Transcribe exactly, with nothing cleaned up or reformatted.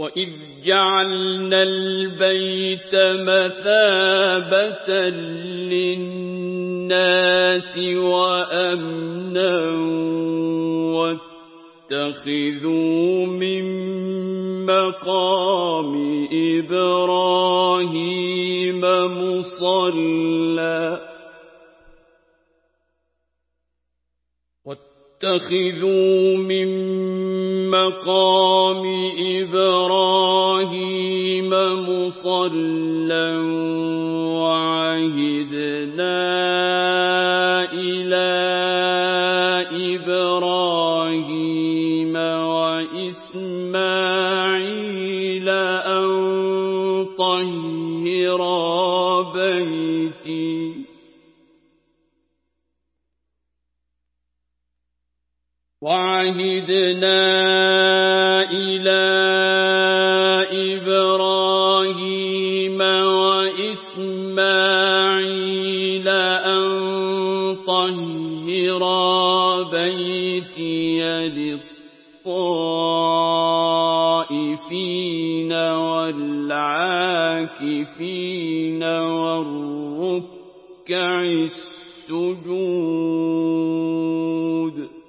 وَإِذْ جَعَلْنَا الْبَيْتَ مَثَابَةً لِّلنَّاسِ وَأَمْنًا وَاتَّخِذُوا مِن مَّقَامِ إِبْرَاهِيمَ مُصَلًّى وَاتَّخِذُوا مِن مَّقَامِ إِبْرَاهِيمَ مُصَلًّى وَعَهِدْنَا إِلَىٰ إِبْرَاهِيمَ وَإِسْمَاعِيلَ أَن طَهِّرَا بَيْتِي وَعَهِدْنَا إِلَىٰ إِبْرَاهِيمَ وَإِسْمَاعِيلَ أَن طَهِّرَا بَيْتِيَ لِلطَّائِفِينَ وَالْعَاكِفِينَ وَالرُّكَّعِ السُّجُودِ